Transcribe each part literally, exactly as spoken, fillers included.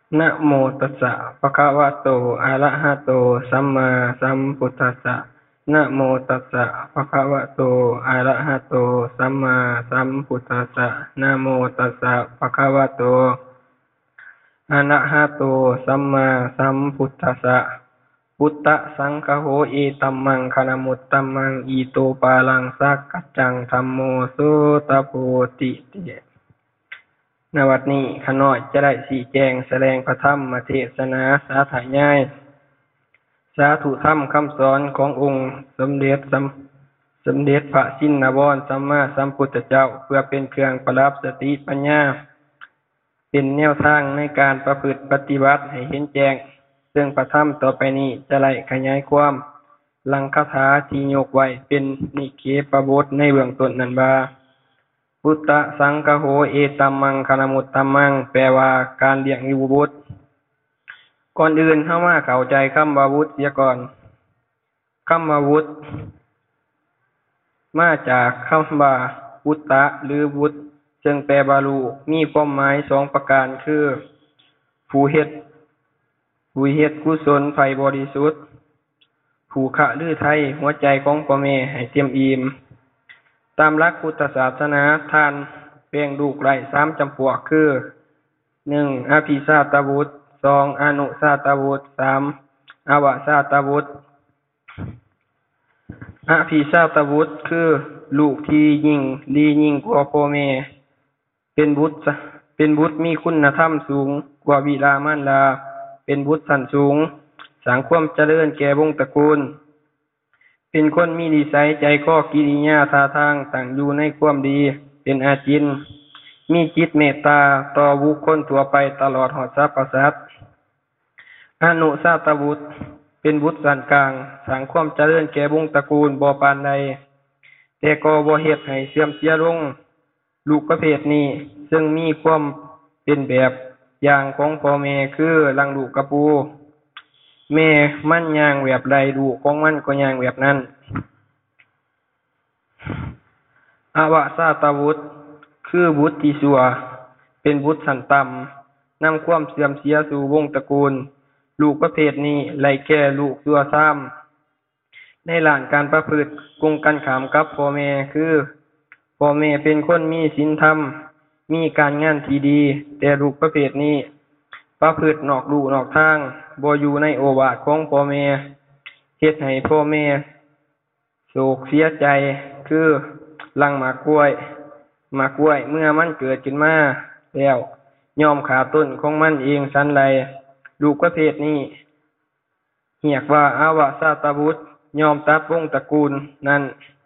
นะโมตัสสะภะคะวะโตอะระหะโตสัมมาสัมพุทธัสสะนะโมตัสสะภะคะวะโตอะระหะโตสัมมาสัมพุทธัสสะนะโมตัสสะภะคะวะโตอะระหะโตสัมมาสัมพุทธัสสะพุทธสังฆโฆเอตัมมังคะนะมุตตัมมังอีโตปาลังสักกัจจังธัมโมโสตโพธิติณบัดนี้ข้าน้อยจะได้ชี้แจงแสดงพระธรรมเทศนาสาธยายสาธุธรรมคำสอนขององค์สมเด็จสัมสมเด็จพระชินวรสัมมาสัมพุทธเจ้าเพื่อเป็นเครื่องประดับสติปัญญาเป็นแนวทางในการประพฤติปฏิบัติให้เห็นแจ้งซึ่งพระธรรมต่อไปนี้จะไล่ขยายความลังคาถาที่ยกไว้เป็นนิเคปบทในเบื้องต้นนั้นว่าพุทธสังฆโฆเอตัมมังคะนะมุตตัมมังแปลว่าการเลี้ยงดูบุตรก่อนอื่นเฮามาเข้าใจคำว่าบุตรเสียก่อนคำว่าบุตรมาจากคำว่าพุตตะหรือบุตรซึ่งแปลว่าลูกมีความหมายสองประการคือผู้เฮ็ดผู้เฮ็ดกุศลไผบริสุทธิ์ผู้ขะฤทัยหัวใจของพ่อแม่ให้เต็มอิ่มตามหลักพุทธศาสนาท่านแบ่งลูกไว้สามจำพวกคือหนึ่งอภิชาตบุตรสองอนุชาตบุตรสามอวชาตบุตรอภิชาตบุตรคือลูกที่ยิ่งดียิ่งกว่าพ่อแม่เป็นบุตรเป็นบุตรมีคุณธรรมสูงกว่าบิดามารดาเป็นบุตรชั้นสูงสร้างความเจริญแก่วงตระกูลเป็นคนมีนิสัยใจคอกิริยาท่าทางตั้งอยู่ในความดีเป็นอาจินมีจิตเมตตาต่อบุคคลทั่วไปตลอดหอดสรรพสัตว์อนุชาตบุตรเป็นบุตรสันกลางสร้างความเจริญแก่วงตระกูลบ่ปานใดแต่ก็บ่เฮ็ดให้เสื่อมเสียลงลูกประเภทนี้ซึ่งมีความเป็นแบบอย่างของพ่อแม่คือลังลูกกระปูแม่มันย่างแบบใดลูกของมันก็ย่างแบบนั้นอวสาตบุตรคือบุตรที่ชั่วเป็นบุตรชั้นต่ำนำความเสื่อมเสียสู่วงตระกูลลูกประเภทนี้ไล่แก่ลูกชั่วซ้ำในหลานการประพฤติกงกันขามกับพ่อแม่คือพ่อแม่เป็นคนมีศีลธรรมมีการงานที่ดีแต่ลูกประเภทนี้ประพฤตินอกลู่นอกทางบ่อยู่ในโอวาทของพ่อแม่เฮ็ดให้พ่อแม่โศกเสียใจคือลังหมากกล้วยหมากกล้วยเมื่อมันเกิดขึ้นมาแล้วยอมขาต้นของมันเองสันใดลูกประเภทนี้เรียกว่าอาวสาตบุตรยอมตัดวงตระกูลนั้น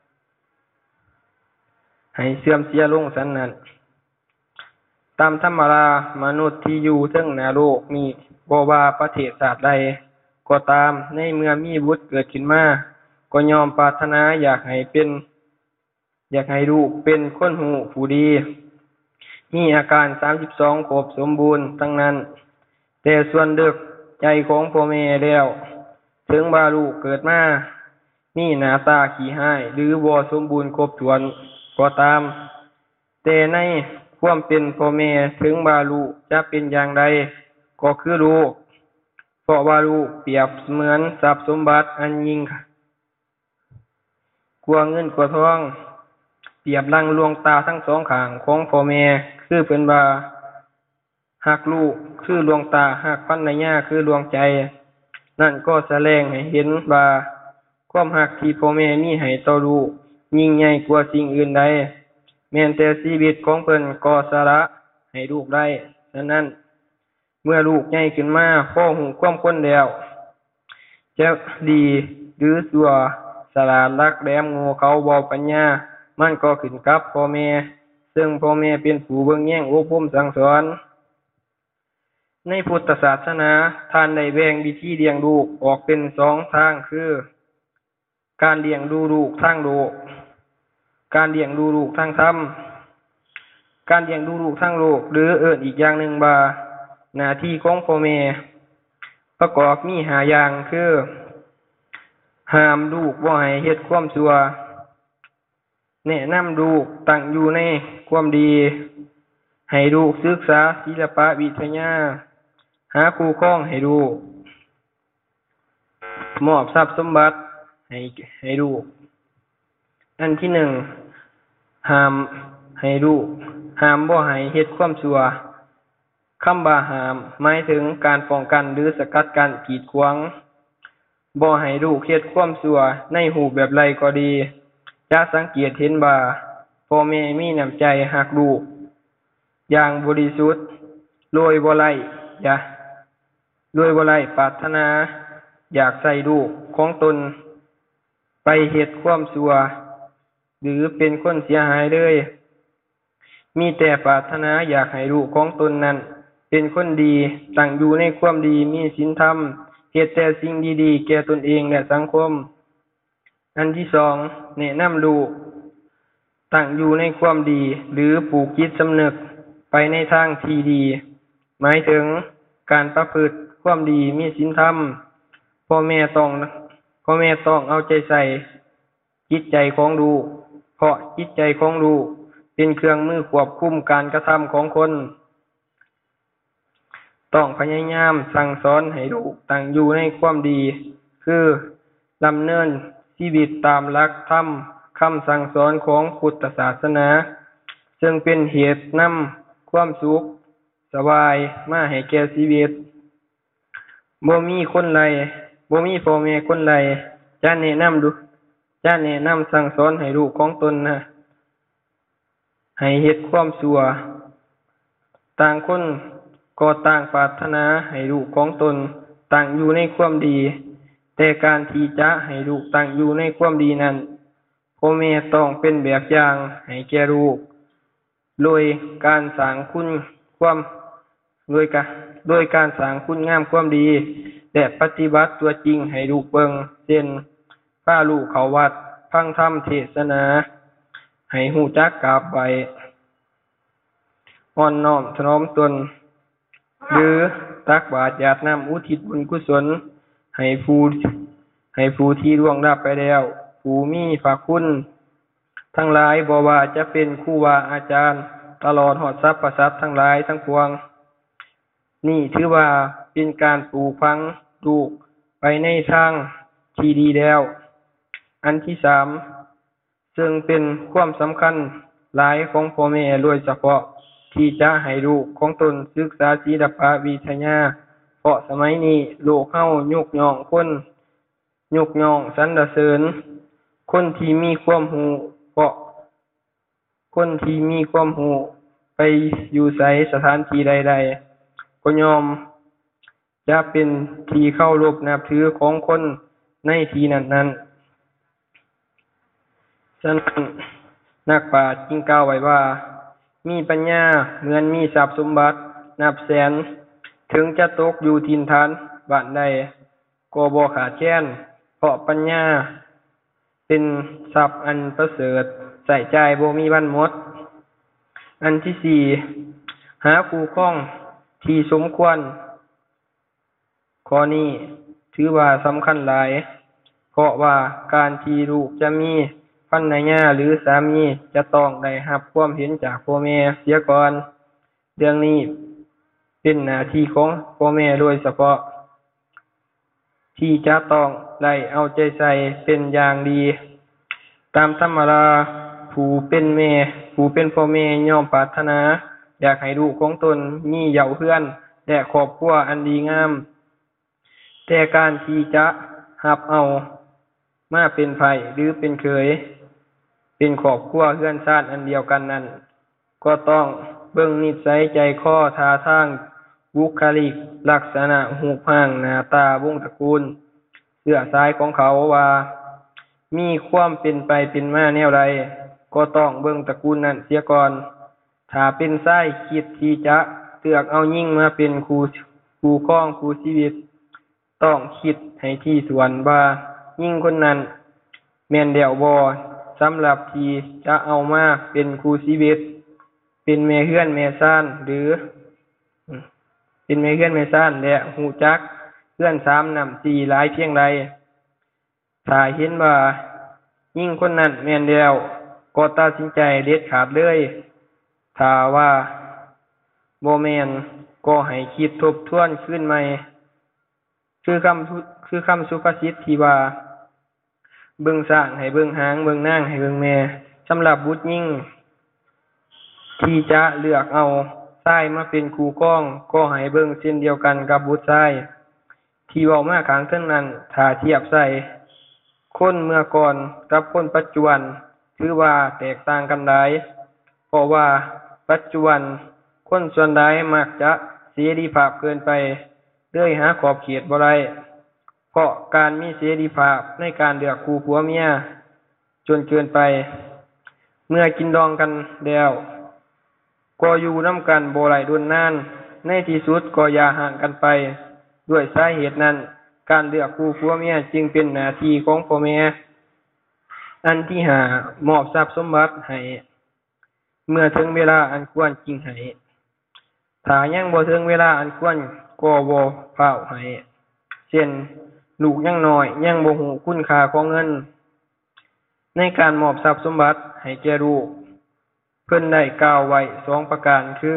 ให้เสื่อมเสียลงสันนั้นตามธรรมดามนุษย์ที่อยู่เทิงหน้าโลกนี้บ่ว่าประเทศชาติใดก็ตามในเมื่อมีบุตรเกิดขึ้นมาก็ยอมปรารถนาอยากให้เป็นอยากให้ลูกเป็นคนหูผู้ดีมีอาการสามสิบสองครบสมบูรณ์ทั้งนั้นแต่ส่วนดึกใจของพ่อแม่แล้วถึงว่าลูกเกิดมามีหน้าตาขี้ร้ายหรือบ่สมบูรณ์ครบถ้วนก็ตามแต่ในความเป็นพ่อแม่ถึงว่าลูกจะเป็นอย่างใดก็คือลูกเพราะว่าลูกเปรียบเหมือนทรัพย์สมบัติอันยิ่งกว่าเงินกว่าทองเปรียบดังดวงตาทั้งสองข้างของพ่อแม่คือเพิ่นว่ารักลูกคือดวงตารักภรรยาคือดวงใจนั่นก็แสดงให้เห็นว่าความรักที่พ่อแม่มีให้ต่อลูกยิ่งใหญ่กว่าสิ่งอื่นใดแม้แต่ชีวิตของเพิ่นก็สละให้ลูกได้ฉะนั้นเมื่อลูกใหญ่ขึ้นมาพอหูความคนแล้วจะดีหรือชั่วฉลาดรักแหลมโง่เขลาเว้าปัญญามันก็ขึ้นกับพ่อแม่ซึ่งพ่อแม่เป็นผู้เบิ่งแย่งอบรมสั่งสอนในพุทธศาสนาท่านได้แบ่งวิธีเลี้ยงลูกออกเป็นสองทางคือการเลี้ยงดูลูกทางโลกการเลี้ยงดูลูกทางธรรมการเลี้ยงดูลูกทางโลกหรือเอิ้นอีกอย่างหนึ่งว่าหน้าที่ของพ่อแม่ประกอบมีห้าอย่างคือห้ามลูกบ่ให้เฮ็ดความชั่วแนะนำลูกตั้งอยู่ในความดีให้ลูกศึกษาศิลปะวิทยาหาคู่ครองให้ลูกมอบทรัพย์สมบัติให้ให้ลูกอันที่หนึ่งห้ามให้ลูกห้ามบ่ให้เฮ็ดความชั่วคำว่าห้ามหมายถึงการป้องกันหรือสกัดกั้นกีดขวางบ่ให้ลูกเฮ็ดความชั่วในรูปแบบใดก็ดีจะสังเกตเห็นว่าพ่อแม่มีน้ำใจรักลูกอย่างบริสุทธิ์โดยบ่ไร้อย่าโดยบ่ไร้ปรารถนาอยากใส่ลูกของตนไปเฮ็ดความชั่วหรือเป็นคนเสียหายเลยมีแต่ปรารถนาอยากให้ลูกของตนนั้นเป็นคนดีตั้งอยู่ในความดีมีศีลธรรมเฮ็ดแต่สิ่งดีๆแก่ตนเองและสังคมอันที่สองแนะนำลูกตั้งอยู่ในความดีหรือปลูกจิตสำนึกไปในทางที่ดีหมายถึงการประพฤติความดีมีศีลธรรมพ่อแม่ต้องพ่อแม่ต้องเอาใจใส่จิตใจของลูกเพราะจิตใจของลูกเป็นเครื่องมือควบคุมการกระทำของคนต้องพยายามสั่งสอนให้ลูกตั้งอยู่ในความดีคือดำเนินชีวิตตามหลักธรรมคำสั่งสอนของพุทธศาสนาซึ่งเป็นเหตุนำความสุขสบายมาให้แก่ชีวิตบ่มีคนใดบ่มีพ่อแม่คนใดจะแนะนำดูจะแนะนำสั่งสอนให้ลูกของตนนะให้เฮ็ดความชั่วต่างคนก็ต่างปรารถนาให้ลูกของตนตั้งอยู่ในความดีแต่การที่จะให้ลูกตั้งอยู่ในความดีนั้นพ่อแม่ต้องเป็นแบบอย่างให้แก่ลูกโดยการสร้างคุณความโดยการโดยการสร้างคุณงามความดีและปฏิบัติตัวจริงให้ลูกเบิ่งเช่นพาลูกเข้าวัดฟังธรรมเทศนาให้รู้จักกราบไหว้อ่อนน้อมถ่อมตนหรือตักบาตรหยาดน้ำอุทิศบุญกุศลให้ผู้ให้ผู้ที่ล่วงลับไปแล้วผู้มีพระคุณทั้งหลายบ่ว่าจะเป็นครูบาอาจารย์ตลอดฮอดสรรพสัตว์ทั้งหลายทั้งปวงนี่ถือว่าเป็นการปลูกฝังลูกไปในทางที่ดีแล้วอันที่สามซึ่งเป็นความสำคัญหลายของพ่อแม่โดยเฉพาะที่จะให้ลูกของตนศึกษาศิลปวิทยาเพราะสมัยนี้โลกเฮายกย่องคนยกย่องสรรเสริญคนที่มีความรู้เพราะคนที่มีความรู้ไปอยู่ไสสถานที่ใดๆก็ยอมจะเป็นที่เคารพนับถือของคนในที่นั้นๆฉะนั้นนักปราชญ์จึงกล่าวไว้ว่ามีปัญญาเหมือนมีทรัพย์สมบัตินับแสนถึงจะตกอยู่ถิ่นฐานบ้านใดก็บ่ขาดแคลนเพราะปัญญาเป็นทรัพย์อันประเสริฐใช้จ่ายบ่มีวันหมดอันที่สี่หาคู่ครองที่สมควรข้อนี้ถือว่าสำคัญหลายเพราะว่าการที่ลูกจะมีภรรยาหรือสามีจะต้องได้รับความเห็นจากพ่อแม่เสียก่อนเรื่องนี้เป็นหน้าที่ของพ่อแม่โดยเฉพาะที่จะต้องได้เอาใจใส่เป็นอย่างดีตามธรรมดาผู้เป็นแม่ผู้เป็นพ่อแม่ย่อมปรารถนาอยากให้ลูกของตนมีเหย้าเฮือนและครอบครัวอันดีงามแต่การที่จะรับเอามาเป็นไผหรือเป็นเคยเป็นครอบครัวเฮือนชาติอันเดียวกันนั้นก็ต้องเบิ่งนิสัยใจคอท่าทางบุคลิกลักษณะรูปร่างหน้าตาวงศ์ตระกูลเชื้อสายของเขาว่ามีความเป็นไปเป็นมาแนวใดก็ต้องเบิ่งตระกูลนั้นเสียก่อนถ้าเป็นชายคิดที่จะเลือกเอาหญิงมาเป็นคู่คู่ครองคู่ชีวิตต้องคิดให้ถี่ถ้วนว่าหญิงคนนั้นแม่นแล้วบ่สำหรับที่จะเอามาเป็นคู่ชีวิตเป็นแม่เฮือนแม่ซ่านหรือเป็นแม่เฮือนแม่ซ่านและรู้จักเฮือนสามน้ำสี่หลายเพียงใดถ้าเห็นว่าหญิงคนนั้นแม่นแล้วก็ตัดสินใจเด็ดขาดเลยถ้าว่าบ่แม่นก็ให้คิดทบทวนขึ้นใหม่คือคำคือคำสุภาษิตที่ว่าเบิ่งสร้างให้เบิ่งหางเบิ่งนางให้เบิ่งแม่สำหรับบุตรหญิงที่จะเลือกเอาชายมาเป็นคู่ครองก็ให้เบิ่งเช่นเดียวกันกับบุตรชายที่เว้ามาข้างเทิงนั้นถ้าเทียบใส่คนเมื่อก่อนกับคนปัจจุบันถือว่าแตกต่างกันหลายเพราะว่าปัจจุบันคนส่วนใหญ่มักจะเสรีภาพเกินไปเลยหาขอบเขตบ่ได้เพราะการมีเสรีภาพในการเลือกคู่ผัวเมียจนเกินไปเมื่อกินดองกันแล้วก็อยู่นำกันบ่ได้ดนนานในที่สุดก็อย่าห่างกันไปด้วยสาเหตุนั้นการเลือกคู่ผัวเมียจึงเป็นหน้าที่ของพ่อแม่อันที่ห้ามอบทรัพย์สมบัติให้เมื่อถึงเวลาอันควรจึงให้ถ้ายังบ่ถึงเวลาอันควรก็บ่ฟ้าวให้เช่นลูกยังน้อยยังบ่ฮู้คุณค่าของเงินในการมอบทรัพย์สมบัติให้แก่ลูกเพิ่นได้กล่าวไว้สองประการคือ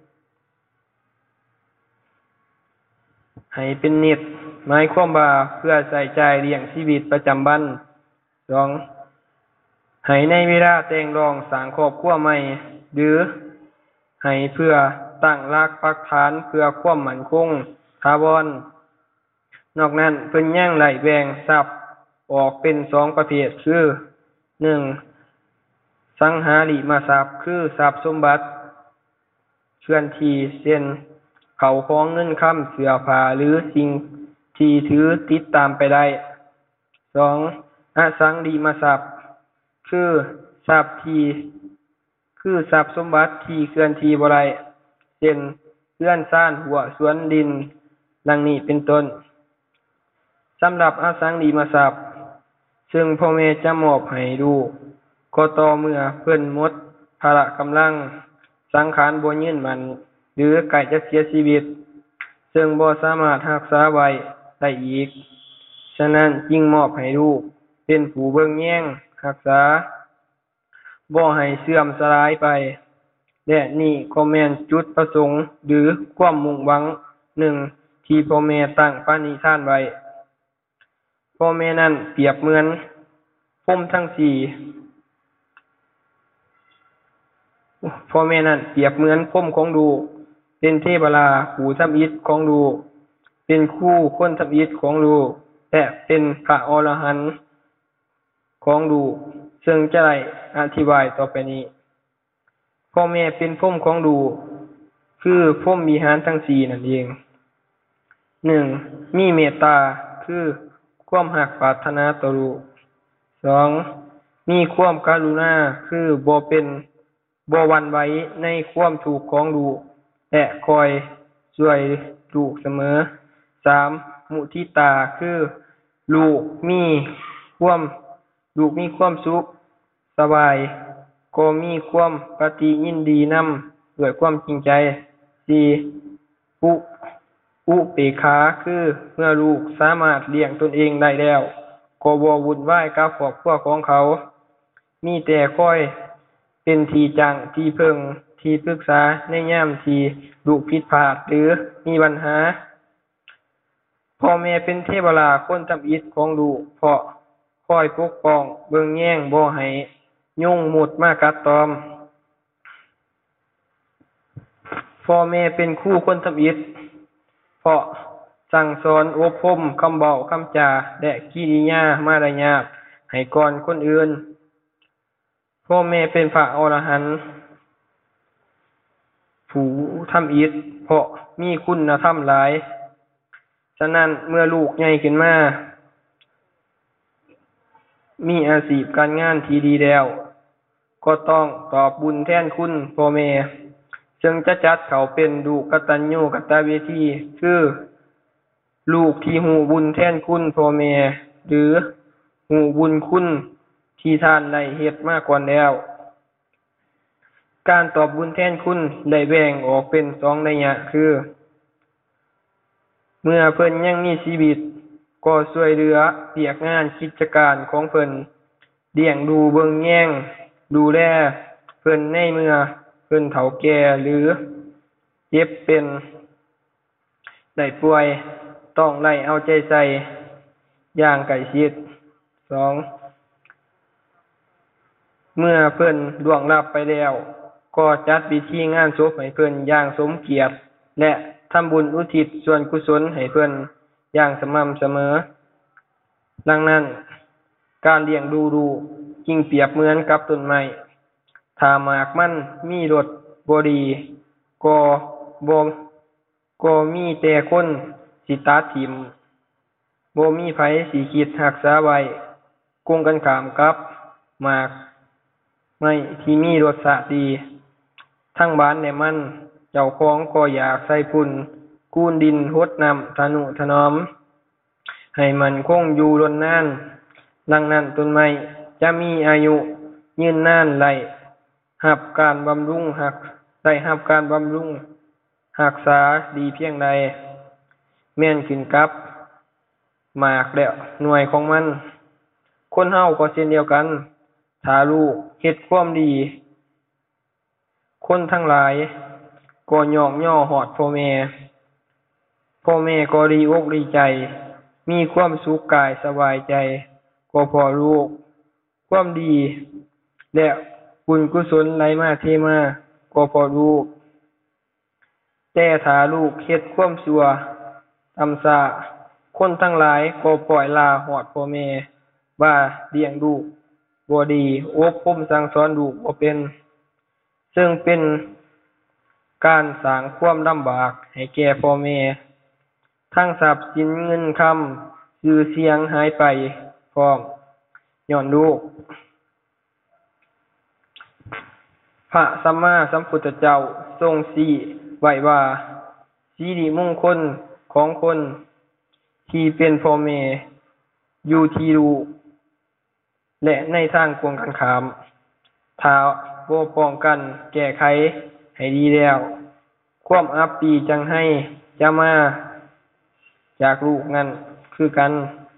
ให้เป็นนิดหมายความว่าเพื่อใช้จ่ายเลี้ยงชีวิตประจำวัน สองให้ในเวลาแต่งรองสร้างครอบครัวใหม่หรือให้เพื่อตั้งรากปักฐานเพื่อความมั่นคงถาวรนอกนั้นเพิ่นยังไล่แบ่งทรัพย์ออกเป็นสองประเภทคือหนึ่งสังหาริมทรัพย์คือทรัพย์สมบัติเคลื่อนที่เช่นเข้าของเงินคำเสื้อผ้าหรือสิ่งที่ถือติดตามไปได้สองอสังหาริมทรัพย์คือทรัพย์ที่คือทรัพย์สมบัติที่เคลื่อนที่บ่ได้เช่นเรือนซ่านหัวสวนดินดังนี้เป็นต้นสำหรับอสังหาริมทรัพย์ซึ่งพ่อแม่จะมอบให้ลูกก็ต่อเมื่อเพิ่นหมดพละกำลังสังขารบ่ยืนมันหรือใกล้จะเสียชีวิตซึ่งบ่สามารถรักษาไว้ได้อีกฉะนั้นจึงมอบให้ลูกเป็นผู้เบิ่งแยงรักษาบ่ให้เสื่อมสลายไปและนี่ก็แม่นจุดประสงค์หรือความมุ่งหวังหนึ่งที่พ่อแม่ตั้งปณิธานไว้พ่อแม่นั้นเปรียบเหมือนพรหมทั้งสี่พ่อแม่นั้นเปรียบเหมือนพรหมของลูกเป็นเทพราผู้ทำอิฐของลูกเป็นครูคนทำอิฐของลูกและเป็นพระอรหันต์ของลูกซึ่งจะได้อธิบายต่อไปนี้พ่อแม่เป็นพรหมของลูกคือพรหมวิหารทั้งสี่นั่นเองหนึ่งมีเมตตาคือความรักปรารถนาต่อลูกสองมีความกรุณาคือบ่เป็นบ่หวั่นไหวในความทุกข์ของลูกและคอยช่วยลูกเสมอสามมุทิตาคือลูกมีความลูกมีความสุขสบายก็มีความปฏิยินดีนำด้วยความจริงใจสี่อุอุเปกขาคือเมื่อลูกสามารถเลี้ยงตนเองได้แล้วก็บ่วุ่นวายกับครอบครัวของเขามีแต่คอยเป็นที่จังที่เพิ่งที่ปรึกษาในยามที่ลูกผิดพลาดหรือมีปัญหาพ่อแม่เป็นเทวราคนทำอิฐของลูกเพราะคอยปกป้องเบิ่งแย่งบ่ให้ยุ่งมุดมากัดตอมพ่อแม่เป็นครูคนทำอิฐเพราะสั่งสอนอบรมคำเว้าคำจาและกิริยามารยาทให้ก่อนคนอื่นพ่อแม่เป็นพระอรหันต์ผู้ทำอิฐเพราะมีคุณธรรมหลายฉะนั้นเมื่อลูกใหญ่ขึ้นมามีอาชีพการงานที่ดีแล้วก็ต้องตอบบุญแทนคุณพ่อแม่จึงจะจัดเขาเป็นลูกกตัญญูกตเวทีคือลูกที่หูบุญแทนคุณพ่อแม่หรือหูบุญคุณที่ท่านได้เฮ็ดมาก่อนแล้วการตอบบุญแทนคุณได้แบ่งออกเป็นสองนัยยะคือเมื่อเพิ่นยังมีชีวิตก็ช่วยเหลือเวียกงานกิจการของเพิ่นเลี้ยงดูเบิ่งแยงดูแลเพิ่นในเมื่อเพิ่นเฒ่าแก่หรือเจ็บเป็นได้ป่วยต้องไล่เอาใจใส่อย่างใกล้ชิด สอง เมื่อเพิ่นล่วงลับไปแล้วก็จัดพิธีงานศพให้เพิ่นอย่างสมเกียรติและทำบุญอุทิศส่วนกุศลให้เพิ่นอย่างสม่ำเสมอดังนั้นการเลี้ยงดูลูกจึงเปรียบเหมือนกับต้นไม้ถ้าหมากมันมีรสบ่ดีก็บ่ก็มีแต่คนสิตัดถิ้มบ่มีไผสิคิดรักษาไว้กงกันข้ามกับหมากไม้ที่มีรสชาติดีทั้งบานและมันเจ้าของก็อยากใส่ปุ๋นกูนดินรดน้ำทะนุถนอมให้มันคงอยู่ล้นนานดังนั้นต้นไม้จะมีอายุยืนนานได้รับการบำรุงรักได้รับการบำรุงรักษาดีเพียงใดแม่นขึ้นกับหมากและหน่วยของมันคนเฮาก็เช่นเดียวกันถ้าลูกเฮ็ดความดีคนทั้งหลายก็ยอกย่อฮอดพ่อแม่พ่อแม่ก็ดีอกดีใจมีความสุขกายสบายใจก็เพราะลูกความดีและบุญกุศลไหลมาเทมาก็เพราะลูกแต่ถ้าลูกเฮ็ดความชั่วทำช้าคนทั้งหลายก็ปล่อยลาฮอดพ่อแม่ว่าเลี้ยงลูกบ่ดีอบรมสั่งสอนลูกบ่เป็นซึ่งเป็นการสร้างความลำบากให้แก่พ่อแม่ทั้งทรัพย์สินเงินคำชื่อเสียงหายไปพร้อมย้อนลูกพระสัมมาสัมพุทธเจ้าทรงชี้ไว้ว่าสิริมงคลของคนที่เป็นพ่อแม่อยู่ที่ลูกและในทางตรงกันข้ามถ้าบ่ป้องกันแก้ไขให้ดีแล้วความอับปีจังให้จะมาจากลูกนั้นคือกัน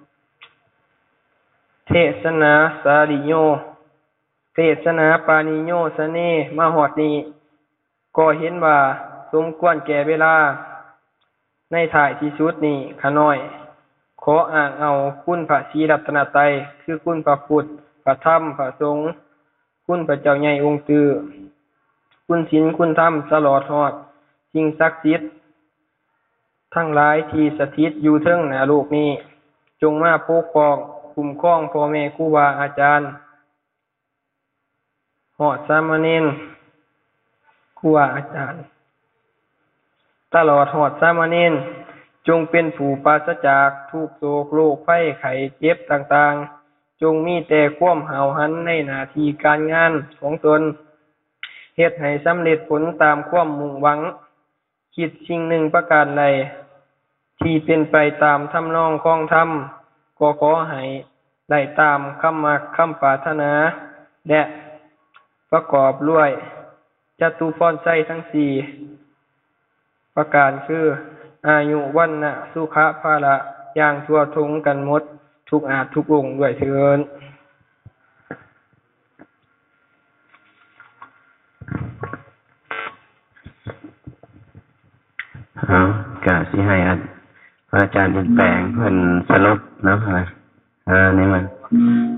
เทศนาสาริโยเทศนาปานิโยสเนมาฮอดนี้ก็เห็นว่าสมควรแก่เวลาในท้ายที่สุดนี้ข้าน้อยขออ้างเอาคุณพระศรีรัตนตรัยคือคุณพระพุทธพระธรรมพระสงฆ์คุณพระเจ้าใหญ่องค์ตื้อคุณศีลคุณธรรมตลอดฮอดสิ่งศักดิ์สิทธิ์ทั้งหลายที่สถิตอยู่เทิงหน้าโลกนี้จงมาปกป้องคุ้มครองพ่อแม่ครูบาอาจารย์ฮอดสามเณรครูบาอาจารย์ตลอดฮอดสามเณรจงเป็นผู้ปราศจากทุกโศกโรคภัยไข้เจ็บต่างๆจงมีแต่ความหาวหันในหน้าที่การงานของตนเฮ็ดให้สำเร็จผลตามความมุ่งหวังคิดสิ่งหนึ่งประการใดที่เป็นไปตามทำนองของธรรมก็ขอให้ได้ตามคำมักคำปรารถนาและประกอบด้วยจตุพรไสทั้งสี่ประการคืออายุวันนะสุขะภาละอย่างทั่วถึงกันหมดทุกอาจทุกองค์ด้วยเถิดเอากะสิให้พระอาจารย์อินแปลงเพิ่นสรุปเนาะค่ะอ่านี่มัน